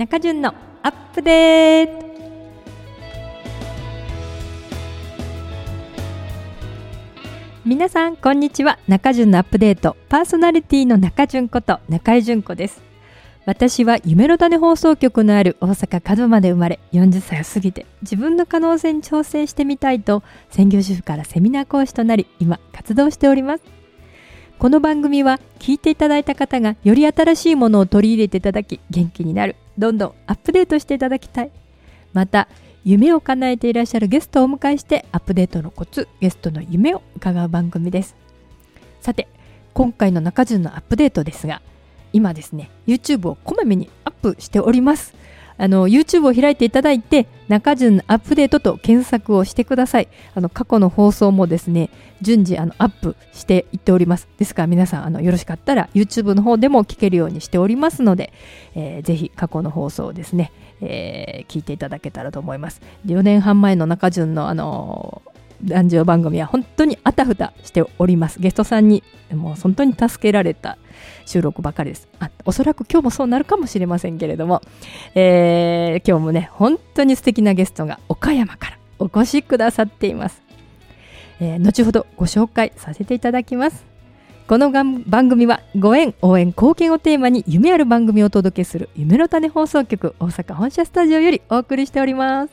中潤のアップデート。皆さんこんにちは。中潤のアップデートパーソナリティの中潤こと中井純子です。私は夢の種放送局のある大阪門真で生まれ、40歳を過ぎて自分の可能性に挑戦してみたいと専業主婦からセミナー講師となり、今活動しております。この番組は聞いていただいた方がより新しいものを取り入れていただき元気になる、どんどんアップデートしていただきたい、また夢を叶えていらっしゃるゲストをお迎えしてアップデートのコツ、ゲストの夢を伺う番組です。さて、今回の中潤のアップデートですが、今ですね YouTube をこまめにアップしております。YouTube を開いていただいて中潤のアップデートと検索をしてください。過去の放送もですね順次アップしていっております。ですから皆さんよろしかったら YouTube の方でも聞けるようにしておりますので、ぜひ過去の放送をですね、聞いていただけたらと思います。4年半前の中潤のラジオ番組は本当にあたふたしております。ゲストさんにもう本当に助けられた収録ばかりです。おそらく今日もそうなるかもしれませんけれども、今日もね本当に素敵なゲストが岡山からお越しくださっています。後ほどご紹介させていただきます。この番組はご縁、応援、貢献をテーマに夢ある番組をお届けする夢の種放送局大阪本社スタジオよりお送りしております。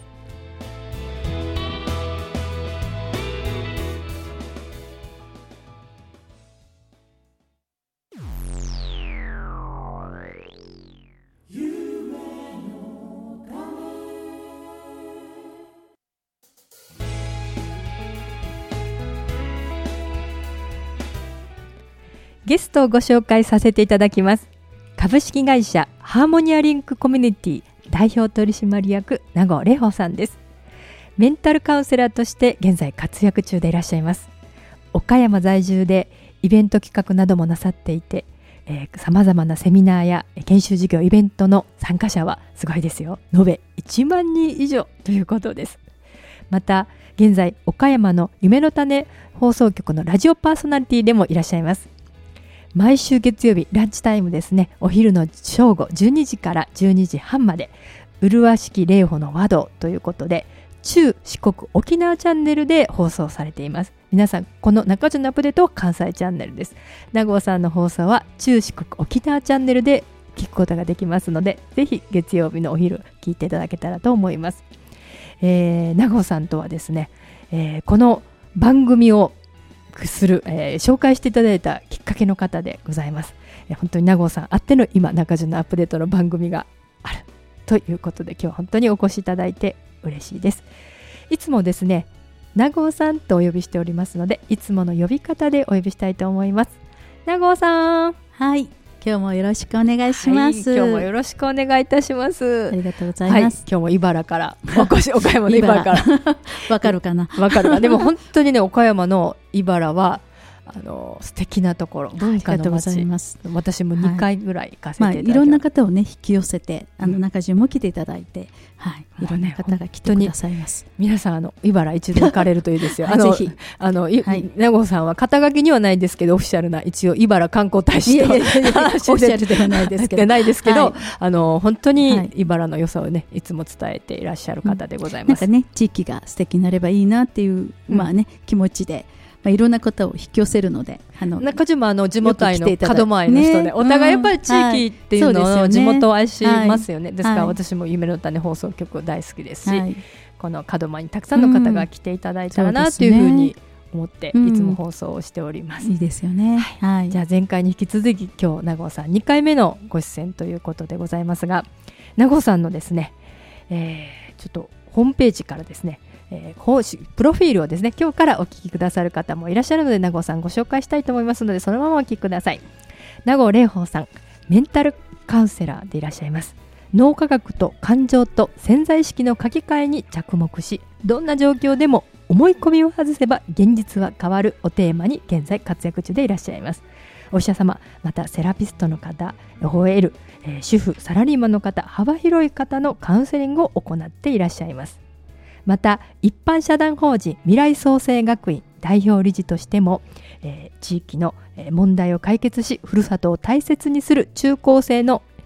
ゲストをご紹介させていただきます。株式会社ハーモニアリンクコミュニティ代表取締役名護玲穂さんです。メンタルカウンセラーとして現在活躍中でいらっしゃいます。岡山在住でイベント企画などもなさっていて、さまざまなセミナーや研修事業イベントの参加者はすごいですよ、延べ1万人以上ということです。また現在岡山の夢の種放送局のラジオパーソナリティでもいらっしゃいます。毎週月曜日ランチタイムですね、お昼の正午12時から12時半まで麗しき玲穂の和道ということで中四国沖縄チャンネルで放送されています。皆さんこの中潤のアップデートは関西チャンネルです。名護さんの放送は中四国沖縄チャンネルで聞くことができますので、ぜひ月曜日のお昼聞いていただけたらと思います。名護さんとはですね、この番組をする、紹介していただいたきっかけの方でございます。本当に名護さんあっての今中潤のアップデートの番組があるということで、今日は本当にお越しいただいて嬉しいです。いつもですね名護さんとお呼びしておりますので、いつもの呼び方でお呼びしたいと思います。名護さん、 はい、今日もよろしくお願いします。 今日もよろしくお願いいたします。 ありがとうございます。 今日も茨からお越し、岡山の茨からわかるかな。 わかるか。でも本当にね岡山の茨は素敵なところ、文化の街。私も2回ぐらい行かせていただきます。 いろんな方をね引き寄せて中潤も来ていただいて、いろんな方が来てくださいます。 皆さん茨一度行かれるといいですよ。 ぜひ名護さんは肩書きにはないですけどオフィシャルな一応茨観光大使とオフィシャルではないですけどないですけど、本当に茨の良さをねいつも伝えていらっしゃる方でございます。 なんかね地域が素敵になればいいなっていう気持ちで。いろんな方を引き寄せるので、 中潤も地元愛の門真愛の人で、お互いやっぱり地域っていうのを地元を愛しますよね。ですから私も夢の種放送局大好きですし、この門真にたくさんの方が来ていただいたらなというふうに思っていつも放送をしております。 いいですよね。 じゃあ前回に引き続き今日名護さん2回目のご出演ということでございますが、名護さんのですね、ちょっとホームページからですねプロフィールをですね今日からお聞きくださる方もいらっしゃるので名護さんご紹介したいと思いますので、そのままお聞きください。名護玲穂さん、メンタルカウンセラーでいらっしゃいます。脳科学と感情と潜在意識の書き換えに着目し、どんな状況でも思い込みを外せば現実は変わるをテーマに現在活躍中でいらっしゃいます。お医者様、またセラピストの方、OL、主婦、サラリーマンの方、幅広い方のカウンセリングを行っていらっしゃいます。また一般社団法人未来創生学院代表理事としても、地域の問題を解決しふるさとを大切にする中高生の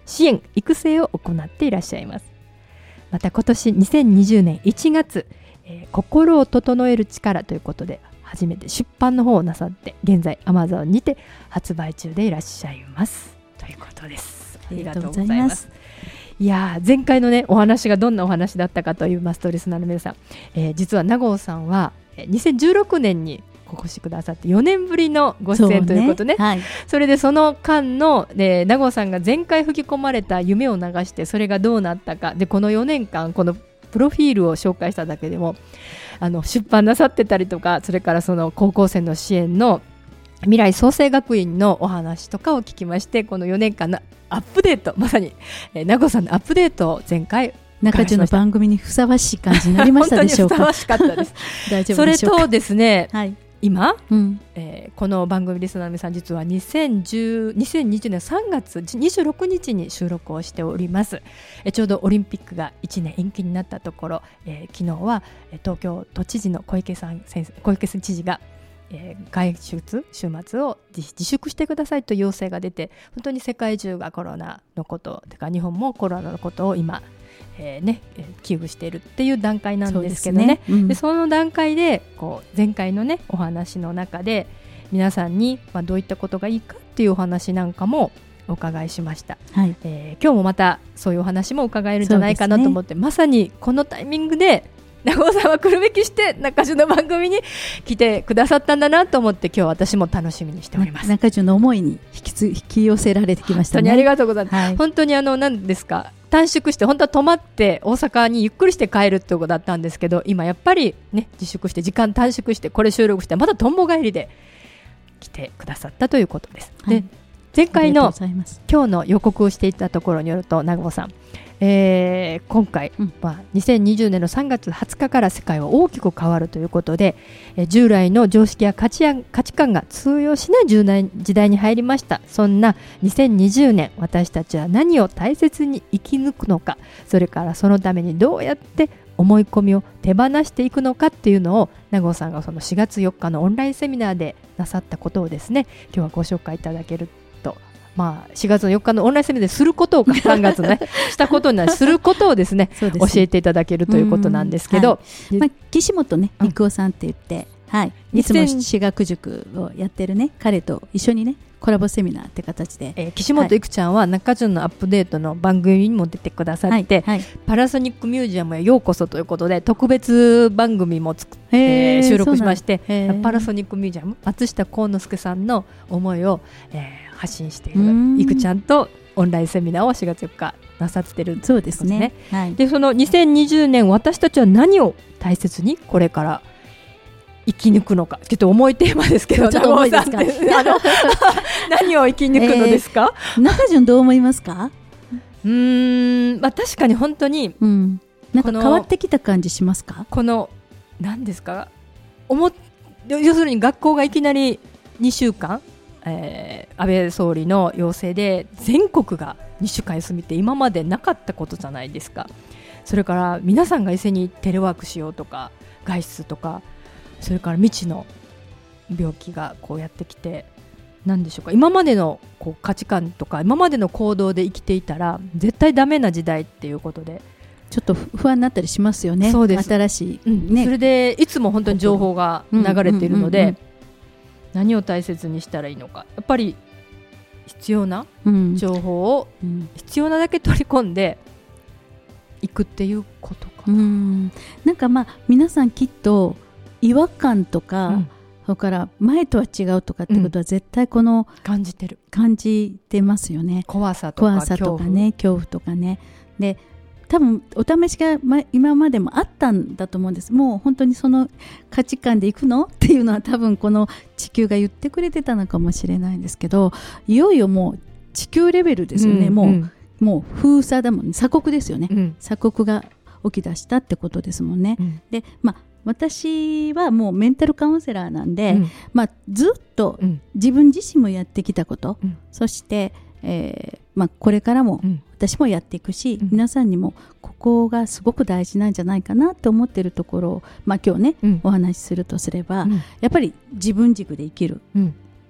支援育成を行っていらっしゃいます。また今年2020年1月、心を整える力ということで初めて出版の方をなさって、現在 Amazon にて発売中でいらっしゃいますということです。ありがとうございます。いや前回のねお話がどんなお話だったかと言いますと、リスナーの皆さん、実は名郷さんは2016年にお越しくださって4年ぶりのご出演ということね。はい、それでその間の名郷さんが前回吹き込まれた夢を流して、それがどうなったかで、この4年間このプロフィールを紹介しただけでも出版なさってたりとか、それからその高校生の支援の未来創生学院のお話とかを聞きまして、この4年間のアップデート、まさに名郷さんのアップデートを前回中中の番組にふさわしい感じになりましたでしょうか。 本当にふさわしかったです大丈夫でしょうか。それとですね、はい、今、この番組リスナーの皆さん、実は2020年3月26日に収録をしております。ちょうどオリンピックが1年延期になったところ、昨日は東京都知事の小池知事が外出週末を自粛してくださいと要請が出て、本当に世界中がコロナのことてか日本もコロナのことを今、危惧しているっていう段階なんですけどね。でその段階で前回のねお話の中で皆さんに、どういったことがいいかっていうお話なんかもお伺いしました。はい、今日もまたそういうお話も伺えるんじゃないかなと思って、まさにこのタイミングで名郷さんは来るべきして中中の番組に来てくださったんだなと思って、今日私も楽しみにしております。 中中の思いに引き寄せられてきましたね。 本当にありがとうございます。はい、本当に何ですか、短縮して本当は泊まって大阪にゆっくりして帰るってことだったんですけど、今やっぱりね自粛して時間短縮してこれ収録してまたとんぼ帰りで来てくださったということです。はい、で前回の今日の予告をしていたところによると、名郷さん、今回、2020年の3月20日から世界は大きく変わるということで、従来の常識や価値観が通用しない時代に入りました。そんな2020年、私たちは何を大切に生き抜くのか、それからそのためにどうやって思い込みを手放していくのかっていうのを、名郷さんがその4月4日のオンラインセミナーでなさったことをですね、今日はご紹介いただけると、4月の4日のオンラインセミナーですることを3月のねしたことになるすることをですね教えていただけるということなんですけど、 岸本ね育夫さんって言って、いつも私学塾をやってるね彼と一緒にねコラボセミナーって形で、 岸本いくちゃんは中中のアップデートの番組にも出てくださって、パナソニックミュージアムへようこそということで特別番組も収録しまして、パナソニックミュージアム松下幸之助さんの思いを、発信しているいくちゃんとオンラインセミナーを4月4日なさってるんですね。 そうですね。 でその2020年、私たちは何を大切にこれから生き抜くのか、ちょっと重いテーマですけど、 ちょっと重いですか何を生き抜くのですか。 中順どう思いますか。 確かに本当に、 なんか変わってきた感じしますか。 この何ですか、要するに学校がいきなり2週間、安倍総理の要請で全国が2週間休みって今までなかったことじゃないですか。それから皆さんが一斉にテレワークしようとか外出とか、それから未知の病気がやってきて、何でしょうか、今までの価値観とか今までの行動で生きていたら絶対ダメな時代っていうことで、 ちょっと不安になったりしますよね。 そうです。 新しい、 それでいつも本当に情報が流れているので、何を大切にしたらいいのか、やっぱり必要な情報を必要なだけ取り込んでいくっていうことかな。 なんか皆さんきっと違和感とか、それから前とは違うとかってことは絶対感じてますよね。 怖さとかね、恐怖とかね。で多分お試しが、今までもあったんだと思うんです。もう本当にその価値観でいくのっていうのは多分この地球が言ってくれてたのかもしれないんですけど、いよいよもう地球レベルですよね。もう封鎖だもんね。鎖国ですよね。鎖国が起き出したってことですもんね。で私はもうメンタルカウンセラーなんで、ずっと自分自身もやってきたこと、そしてこれからも私もやっていくし、皆さんにもここがすごく大事なんじゃないかなと思っているところを、今日ね、お話しするとすれば、やっぱり自分軸で生きる、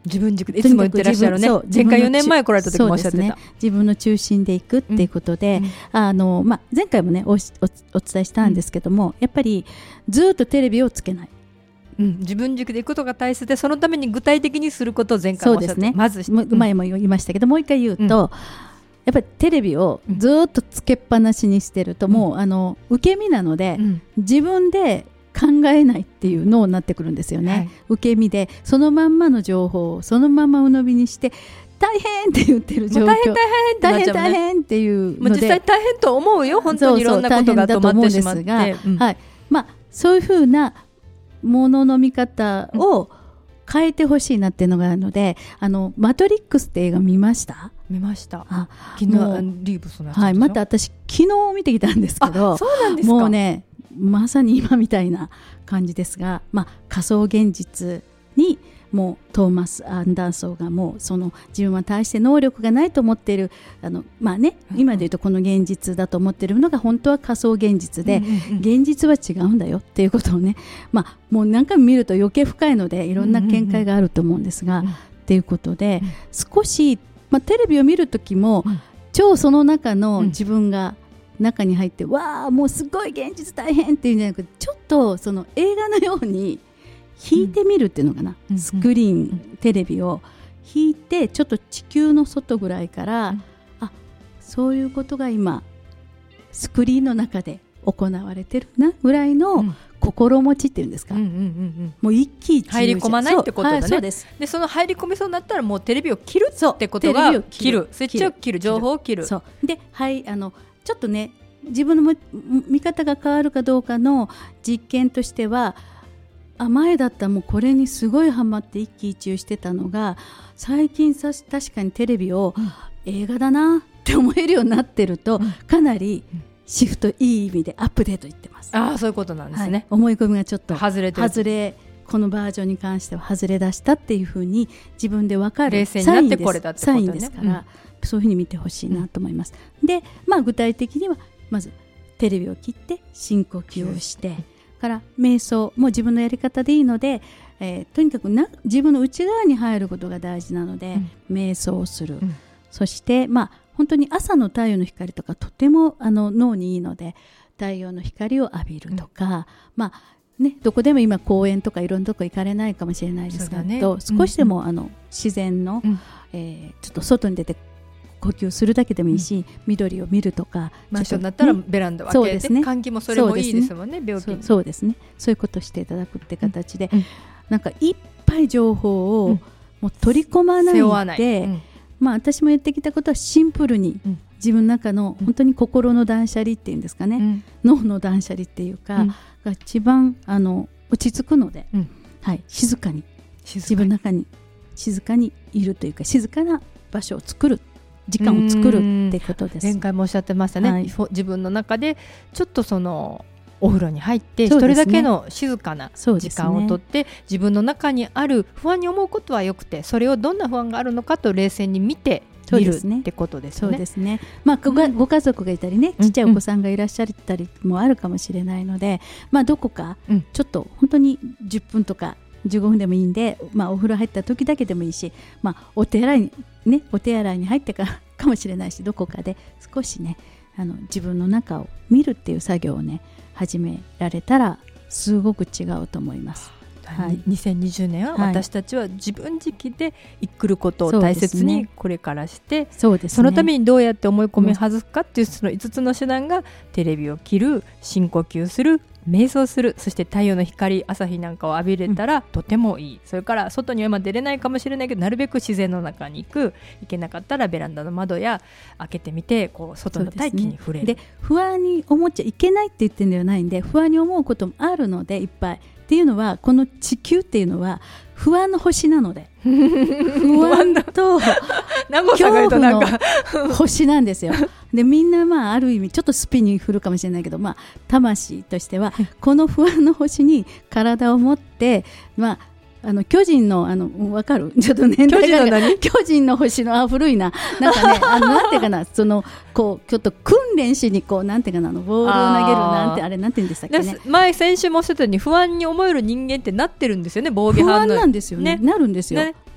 自分軸でいつも言ってらっしゃるね。前回4年前来られた時もおっしゃってた、 ね、自分の中心でいくっていうことで、前回もね お伝えしたんですけども、やっぱりずっとテレビをつけない、 自分軸でいくことが大切で、そのために具体的にすることを前回もおっしゃって、 ね、まず前も言いましたけど、もう一回言うと、やっぱりテレビをずっとつけっぱなしにしてると、もう受け身なので、自分で考えないっていうのになってくるんですよね、はい、受け身でそのまんまの情報をそのまま鵜呑みにして大変って言ってる状況、大変っていうので、 実際大変と思うよ、本当にいろんなことが止まってしまって、 はい、そういうふうなものの見方を変えてほしいなっていうのがあるので、マトリックスって映画見ました？ 見ました。昨日リーブスのやつでしょ。 はい、また私昨日見てきたんですけど、 そうなんですか。 もうね、まさに今みたいな感じですが、仮想現実にもうトーマス・アンダーソンがもうその自分は大して能力がないと思っている今で言うとこの現実だと思っているのが本当は仮想現実で、現実は違うんだよっていうことをね、もう何回も見ると余計深いのでいろんな見解があると思うんですが、っていうことで少し、テレビを見るときも、超その中の自分が中に入って、わあもうすごい現実大変っていうんじゃなくて、ちょっとその映画のように引いてみるっていうのかな、スクリーン、テレビを引いてちょっと地球の外ぐらいから、そういうことが今スクリーンの中で行われてるなぐらいの心持ちっていうんですか、もう一喜一憂、 入り込まないってことだね。 そうです。 でその入り込みそうになったらもうテレビを切るってことが、切るスイッチを切る、情報を切る。 そうで、ちょっとね、自分の見方が変わるかどうかの実験としては、前だったらもうこれにすごいハマって一喜一憂してたのが、最近確かにテレビを映画だなって思えるようになってると、かなりシフト、いい意味でアップデートいってます。 そういうことなんですね、 思い込みがちょっと外れこのバージョンに関しては外れ出したっていうふうに自分で分かる冷静になってこれたってことね。 サインですから、そういうふうに見てほしいなと思います、で、具体的にはまずテレビを切って深呼吸をして、から瞑想も自分のやり方でいいので、とにかく自分の内側に入ることが大事なので、瞑想をする、そして本当に朝の太陽の光とかとても脳にいいので、太陽の光を浴びるとか、どこでも今公園とかいろんなとこ行かれないかもしれないですけど、少しでも自然の、ちょっと外に出て呼吸するだけでもいいし、緑を見るとか、 マンションだったらベランダを開けて、換気もそれもいいですもんね、病気に。 そうですね、そういうことをしていただくって形で、なんかいっぱい情報をもう取り込まないで、私もやってきたことはシンプルに、自分の中の本当に心の断捨離っていうんですかね、脳の断捨離っていうか、が一番落ち着くので、静かに自分の中に静かにいるというか、静かな場所を作る、時間を作るってことです。 前回もおっしゃってましたね、自分の中でちょっとそのお風呂に入って一人だけの静かな時間をとって、自分の中にある不安に思うことはよくて、それをどんな不安があるのかと冷静に見て見るってことですね。 そうですね。ご家族がいたりね、ちっちゃいお子さんがいらっしゃったりもあるかもしれないので、どこかちょっと本当に10分とか15分でもいいんで、お風呂入った時だけでもいいし、お手洗いに入ってからかもしれないし、どこかで少しね、自分の中を見るっていう作業をね始められたらすごく違うと思います。 2020年は私たちは自分軸で生きることを大切にこれからして、そのためにどうやって思い込みを外すかっていうその5つの手段が、テレビを切る、深呼吸する、瞑想する、そして太陽の光、朝日なんかを浴びれたらとてもいい。それから外には今出れないかもしれないけど、なるべく自然の中に行けなかったらベランダの窓や開けてみて、外の大気に触れる。 で、不安に思っちゃいけないって言ってるんではないんで、不安に思うこともあるのでいっぱいっていうのは、この地球っていうのは不安の星なので不安と恐怖の星なんですよ。で、みんなある意味ちょっとスピに振るかもしれないけど、魂としてはこの不安の星に体を持って、巨人の分かる？ちょっと年代が巨人の星の古いな、なんかねなんていうかな、ちょっと訓練しになんていうかな、ボールを投げるなんて、あれなんていうんでしたっけね。 先週もおっしゃったように、不安に思える人間ってなってるんですよね、防御反応。 不安なんですよね、なるんですよ。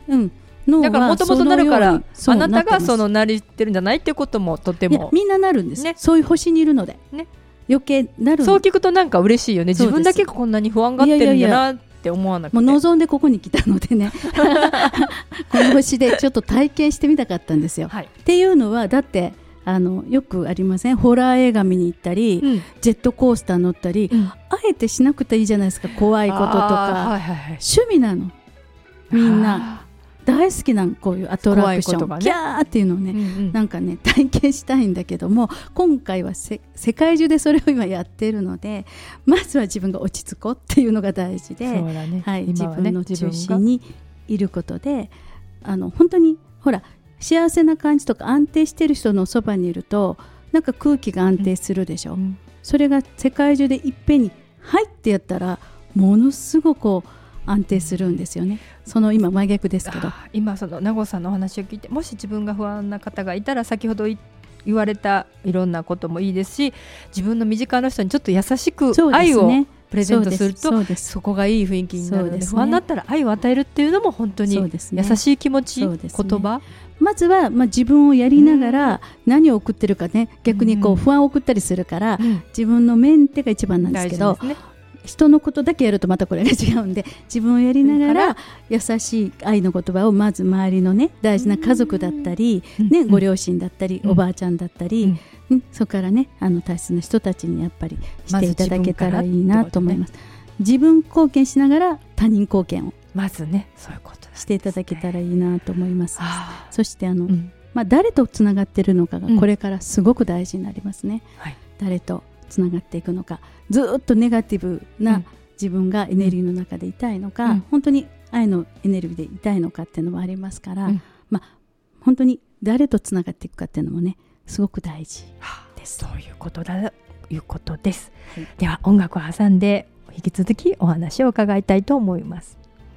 脳はだからもともとなるからそのようにあなたがそうなってなりってるんじゃないっていうこともとてます。いやもみんななるんです、 ねそういう星にいるので、 ね余計なるんです。 そう聞くとなんか嬉しいよね。自分だけこんなに不安がってるんだなって思わなくて、 もう望んでここに来たのでねこの星でちょっと体験してみたかったんですよ、 はい、 っていうのはだってよくありません？ホラー映画見に行ったり、ジェットコースター乗ったり、あえてしなくていいじゃないですか。怖いこととか、 はいはいはい、 趣味なの。みんな大好きなこういうアトラクション、 ね、 キャーっていうのをね、なんかね体験したいんだけども、今回は世界中でそれを今やっているので、まずは自分が落ち着こうっていうのが大事で、 そうだね、 はい、 今はね、 自分の中心にいることで、本当にほら幸せな感じとか安定している人のそばにいるとなんか空気が安定するでしょ、それが世界中でいっぺんにはいってやったらものすごくこう安定するんですよね。その今真逆ですけど、 今その名護さんのお話を聞いて、もし自分が不安な方がいたら先ほど言われたいろんなこともいいですし、自分の身近な人にちょっと優しく愛をプレゼントすると そこがいい雰囲気になるので、不安だったら愛を与えるっていうのも本当に優しい気持ち、言葉、 まずは自分をやりながら何を送ってるかね、逆にこう不安を送ったりするから、自分のメンテが一番なんですけど、人のことだけやるとまたこれが違うんで、自分をやりながら優しい愛の言葉をまず周りのね大事な家族だったり、ご両親だったり、おばあちゃんだったり、そこからね大切な人たちにやっぱりしていただけたらいいなと思います。自分貢献しながら他人貢献をまずね、そういうことしていただけたらいいなと思います。そして誰とつながっているのかがこれからすごく大事になりますね、誰とつながっていくのか、ずっとネガティブな自分がエネルギーの中でいたいのか、本当に愛のエネルギーでいたいのかっていうのもありますから、本当に誰とつながっていくかっていうのもねすごく大事です。 そういうことだということです、では音楽を挟んで引き続きお話を伺いたいと思います。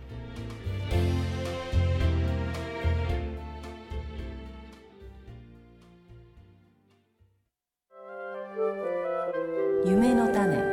夢の種。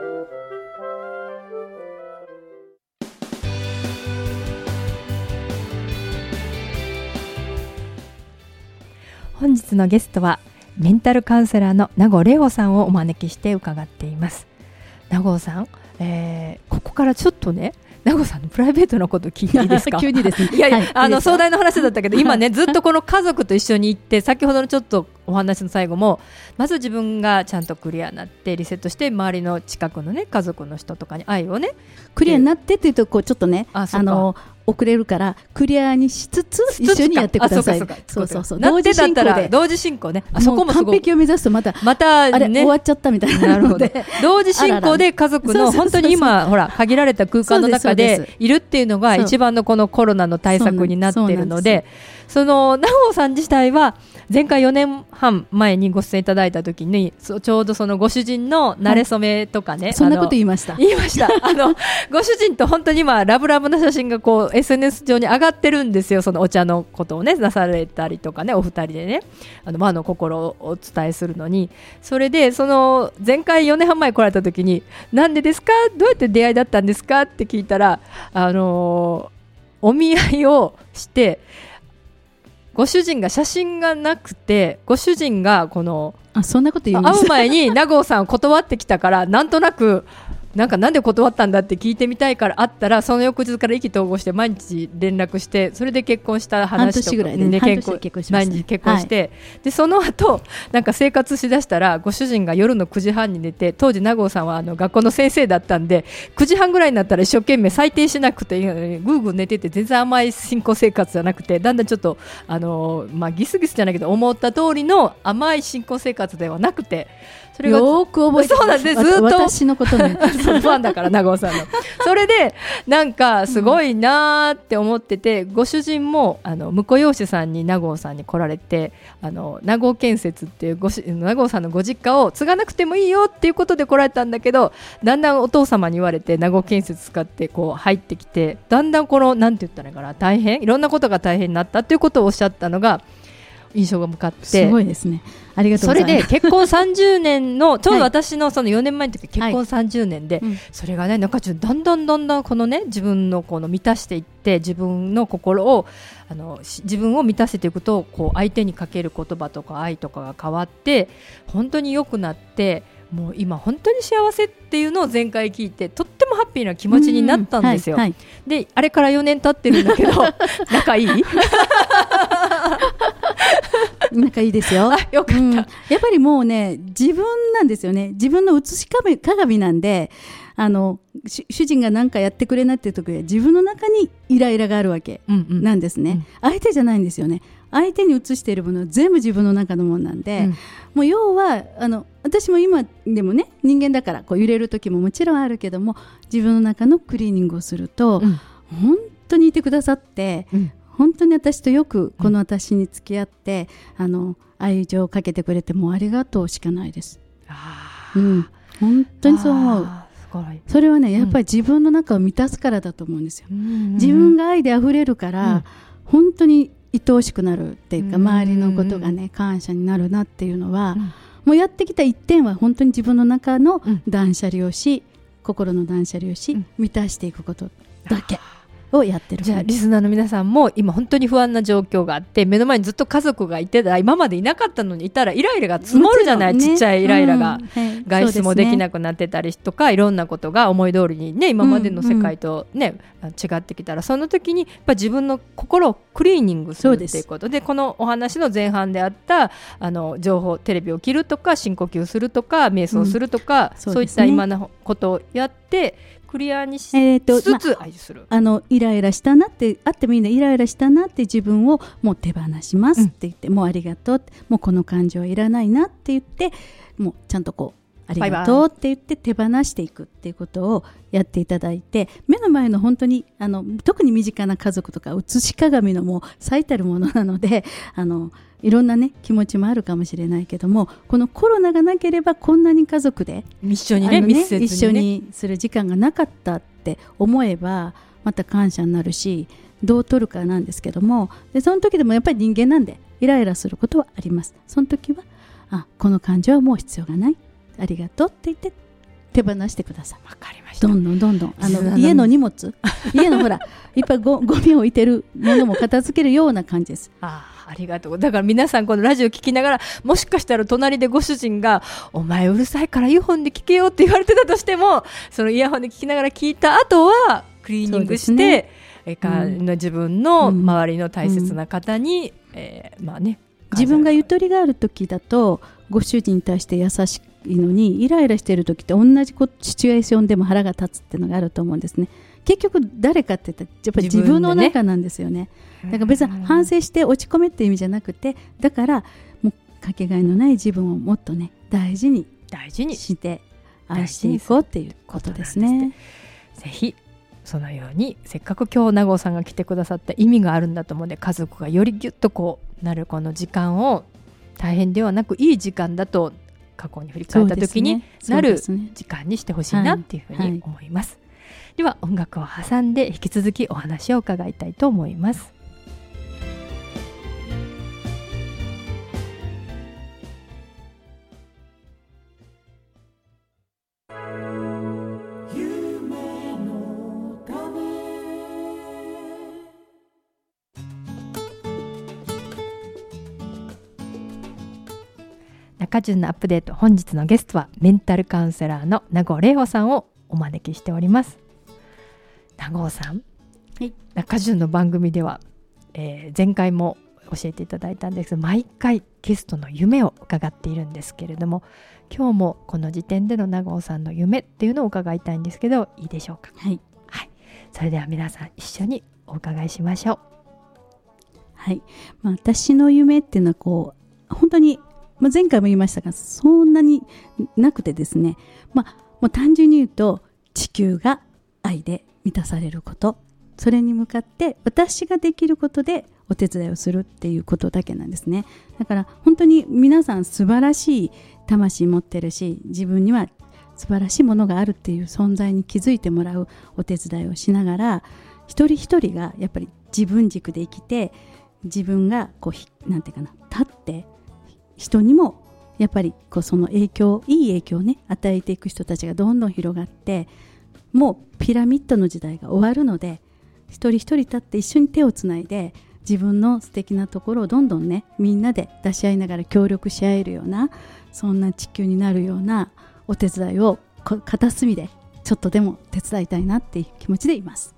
本日のゲストはメンタルカウンセラーの名護玲穂さんをお招きして伺っています。名護さん、ここからちょっとね名護さんのプライベートなこと聞いていいですか？ 急にですね。 いやいや、壮大な話だったけど今ねずっとこの家族と一緒に行って先ほどのちょっとお話の最後もまず自分がちゃんとクリアになってリセットして周りの近くのね家族の人とかに愛をねクリアになってっていうとこうちょっとね遅れるからクリアにしつつ一緒にやってください。そう同時進行で同時進行ね、そこもすごく完璧を目指すとまたあれ、終わっちゃったみたいなので同時進行で家族の本当に今ほら限られた空間の中でいるっていうのが一番のこのコロナの対策になっているので、その名護さん自体は前回4年半前にご出演いただいた時にちょうどそのご主人の馴れ初めとかね、 そんなこと言いましたご主人と本当に今ラブラブな写真がこう SNS 上に上がってるんですよ。そのお茶のことをねなされたりとかね、お二人でね和の心をお伝えするのに、それでその前回4年半前来られた時になんでですか、どうやって出会いだったんですかって聞いたらお見合いをしてご主人が写真がなくて、ご主人がこのそんなこと言うんです。 会う前に名護さんを断ってきたからなんとなくなんで断ったんだって聞いてみたいから会ったら、その翌日から意気投合して毎日連絡して、それで結婚した話とか、 半年ぐらいで、ね、 毎日結婚して、でその後なんか生活しだしたらご主人が夜の9時半に寝て、当時名護さんは学校の先生だったんで9時半ぐらいになったら一生懸命採点しなくてぐーぐー寝てて、全然甘い新婚生活じゃなくて、だんだんちょっとギスギスじゃないけど思った通りの甘い新婚生活ではなくて、それがよく覚えてます。 そうなんでずっと私のことねファンだから名護さんのそれでなんかすごいなーって思ってて、ご主人も婿養子さんに名護さんに来られて、名護建設っていう名護さんのご実家を継がなくてもいいよっていうことで来られたんだけど、だんだんお父様に言われて名護建設使ってこう入ってきて、だんだんこのなんて言ったらいいかな、いろんなことが大変になったっていうことをおっしゃったのが、 印象が向かって、 すごいですね。ありがとうございます。 それで結婚30年のちょうど私のその4年前の時結婚30年で、それがね中中だんだんこのね自分のこの満たしていって自分の心を自分を満たせていくとこう相手にかける言葉とか愛とかが変わって本当に良くなってもう今本当に幸せっていうのを前回聞いてとってもハッピーな気持ちになったんですよ、であれから4年経ってるんだけど仲いい仲いいですよ。 よかった、 やっぱりもうね自分なんですよね。自分の写し鏡なんで主人が何かやってくれなっていう時は自分の中にイライラがあるわけなんですね、相手じゃないんですよね。相手に映しているものは全部自分の中のものなんで、もう要は私も今でもね人間だからこう揺れる時ももちろんあるけども自分の中のクリーニングをすると、本当にいてくださって、本当に私とよくこの私に付き合って、愛情をかけてくれてもありがとうしかないです。本当にそう思う。それはねやっぱり自分の中を満たすからだと思うんですよ。自分が愛で溢れるから、本当に愛おしくなるっていうか、周りのことがね感謝になるなっていうのは、もうやってきた一点は本当に自分の中の断捨離をし、心の断捨離をし、満たしていくことだけをやってる。 じゃあリスナーの皆さんも今本当に不安な状況があって目の前にずっと家族がいて今までいなかったのにいたらイライラが積もるじゃない、ちっちゃいイライラが、外出もできなくなってたりとか、いろんなことが思い通りにね今までの世界とね、違ってきたらその時にやっぱ自分の心をクリーニングするっていうことでこのお話の前半であった情報テレビを切るとか深呼吸するとか瞑想するとか、そういった今のことをやってクリアにしつつ愛する、 イライラしたなってあってもいいね、イライラしたなって自分をもう手放しますって言って、もうありがとうって、もうこの感情はいらないなって言ってもうちゃんとこうありがとうって言って手放していくっていうことをやっていただいて、目の前の本当に特に身近な家族とか写し鏡のもう最たるものなのでいろんなね気持ちもあるかもしれないけども、このコロナがなければこんなに家族で一緒にね密接にね一緒にする時間がなかったって思えばまた感謝になるし、どう取るかなんですけども、でその時でもやっぱり人間なんでイライラすることはあります。その時はこの感情はもう必要がない、ありがとうって言って手放してください。 わかりました。 どんどん家の荷物家のほらいっぱいゴミを置いてるものも片付けるような感じです。 ありがとう。だから皆さんこのラジオ聞きながらもしかしたら隣でご主人がお前うるさいからイヤホンで聞けよって言われてたとしても、そのイヤホンで聞きながら聞いた後はクリーニングして、自分の周りの大切な方に、 自分がゆとりがある時だとご主人に対して優しいのに、イライラしている時って同じシチュエーションでも腹が立つっていうのがあると思うんですね。結局誰かって言ったらやっぱり自分の中なんですよね。だから別に反省して落ち込めっていう意味じゃなくて、だからもうかけがえのない自分をもっとね大事にして愛していこうっていうことですね。 ぜひそのように、せっかく今日名郷さんが来てくださった意味があるんだと思うので、家族がよりギュッとこうなるこの時間を大変ではなくいい時間だと過去に振り返った時になる時間にしてほしいなっていうふうに思います。では音楽を挟んで引き続きお話を伺いたいと思います。中順のアップデート、本日のゲストはメンタルカウンセラーの名郷玲穂さんをお招きしております。名郷さん、中順の番組では、前回も教えていただいたんですが、毎回ゲストの夢を伺っているんですけれども、今日もこの時点での名郷さんの夢っていうのを伺いたいんですけど、いいでしょうか。 はい、 それでは皆さん一緒にお伺いしましょう。 はい、私の夢っていうのはこう本当に前回も言いましたがそんなになくてですね、もう単純に言うと地球が愛で満たされること、それに向かって私ができることでお手伝いをするっていうことだけなんですね。だから本当に皆さん素晴らしい魂持ってるし、自分には素晴らしいものがあるっていう存在に気づいてもらうお手伝いをしながら、一人一人がやっぱり自分軸で生きて自分がこうなんていうかな、立って人にもやっぱりこうその影響、いい影響をね与えていく人たちがどんどん広がって、もうピラミッドの時代が終わるので、一人一人立って一緒に手をつないで自分の素敵なところをどんどんねみんなで出し合いながら協力し合えるような、そんな地球になるようなお手伝いを片隅でちょっとでも手伝いたいなっていう気持ちでいます。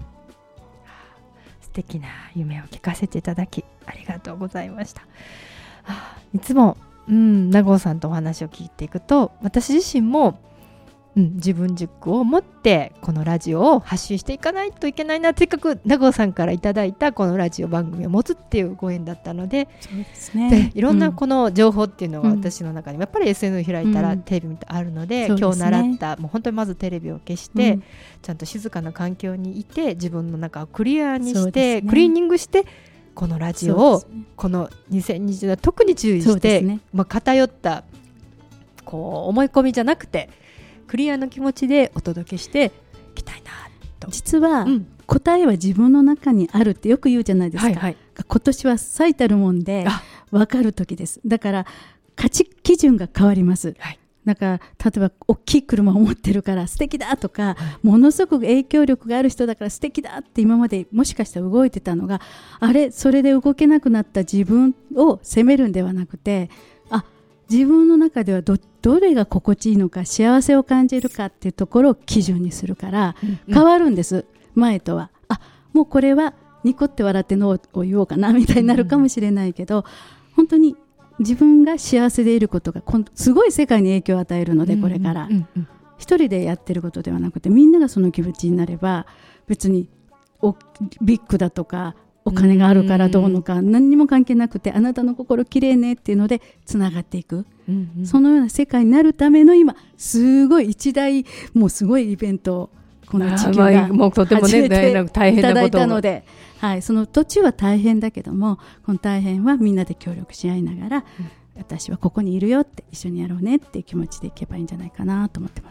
素敵な夢を聞かせていただきありがとうございました。いつも名郷さんとお話を聞いていくと、私自身も、自分軸を持ってこのラジオを発信していかないといけないな。せっかく名郷さんからいただいたこのラジオ番組を持つっていうご縁だったので、 そうですね、でいろんなこの情報っていうのが私の中にもやっぱり SNS 開いたらテレビ見てあるので、今日習ったもう本当にまずテレビを消して、ちゃんと静かな環境にいて自分の中をクリアにして、クリーニングしてこのラジオを、この2020年特に注意して、偏ったこう思い込みじゃなくてクリアの気持ちでお届けしていきたいなと。 実は、答えは自分の中にあるってよく言うじゃないですか、今年は最たるもんで分かる時です。だから価値基準が変わります、だから例えば大きい車を持ってるから素敵だとか、ものすごく影響力がある人だから素敵だって今までもしかしたら動いてたのが、それで動けなくなった自分を責めるんではなくて、自分の中ではどれが心地いいのか、幸せを感じるかっていうところを基準にするから変わるんです、前とは。もうこれはニコって笑ってノーを言おうかなみたいになるかもしれないけど、本当に自分が幸せでいることがすごい世界に影響を与えるので、これから一人でやってることではなくて、みんながその気持ちになれば、別にビッグだとかお金があるからどうのか何にも関係なくて、あなたの心きれいねっていうのでつながっていく、そのような世界になるための今すごい一大もうすごいイベントをこの地球がもうとてもね大変なことをいただいたので、その途中は大変だけども、この大変はみんなで協力し合いながら、私はここにいるよって一緒にやろうねっていう気持ちでいけばいいんじゃないかなと思ってます。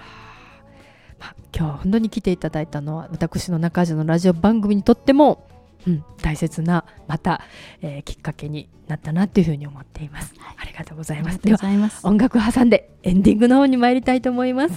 今日本当に来ていただいたのは私の中条のラジオ番組にとっても大切なまた、きっかけになったなというふうに思っています、ありがとうございます。では音楽挟んでエンディングの方に参りたいと思います。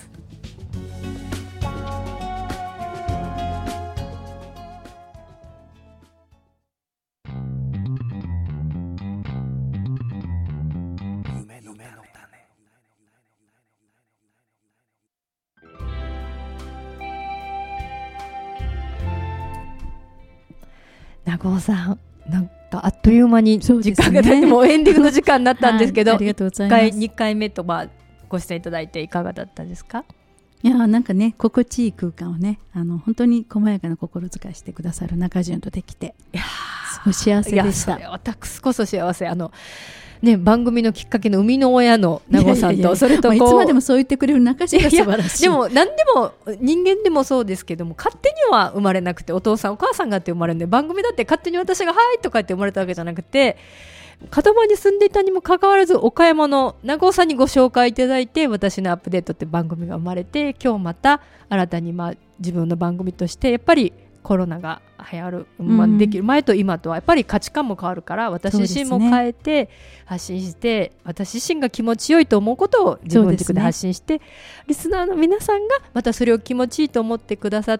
名郷さん、なんかあっという間に時間が経ってもうエンディングの時間になったんですけど、 ありがとうございます。 2回目とご出演いただいていかがだったですか？ いや、なんかね、心地いい空間をね、本当に細やかな心遣いしてくださる中潤とできて、すごい幸せでした。 私こそ幸せ。番組のきっかけの生みの親の名郷さんと、それといつまでもそう言ってくれる中潤が素晴らしい。 でも何でも人間でもそうですけども、勝手には生まれなくて、お父さんお母さんがって生まれるんで、番組だって勝手に私がはいとかって生まれたわけじゃなくて、門真に住んでいたにもかかわらず岡山の名郷さんにご紹介いただいて、私のアップデートって番組が生まれて、今日また新たに自分の番組としてやっぱりコロナが流行る、できる前と今とはやっぱり価値観も変わるから、私自身も変えて発信して、私自身が気持ちよいと思うことを自分軸で発信して、リスナーの皆さんがまたそれを気持ちいいと思ってくださって、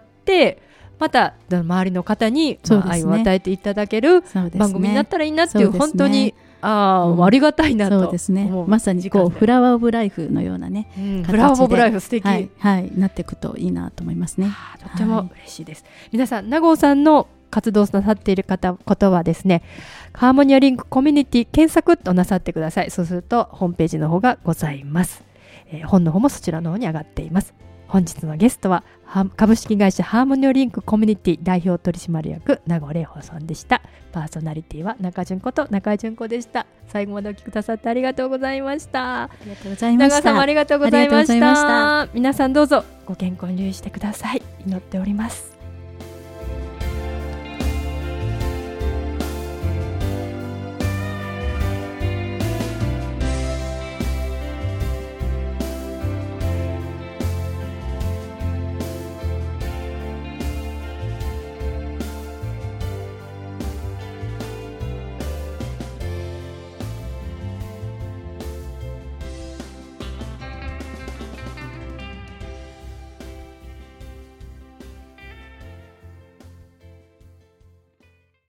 また周りの方に愛を与えていただける番組になったらいいなっていう、本当にありがたいなと。 そうですね、まさにフラワーオブライフのようなね、 フラワーオブライフ素敵、 なっていくといいなと思いますね。 とても嬉しいです。皆さん、名郷さんの活動なさっていることはですね、ハーモニアリンクコミュニティ検索となさってください。そうするとホームページの方がございます。本の方もそちらの方に上がっています。本日のゲストは株式会社ハーモニアリンクコミュニティ代表取締役名郷玲宝さんでした。パーソナリティは中潤こと中井純子でした。最後までお聞きくださってありがとうございました。 ありがとうございました。 長さんもありがとうございました。皆さんどうぞご健康に留意してください。祈っております。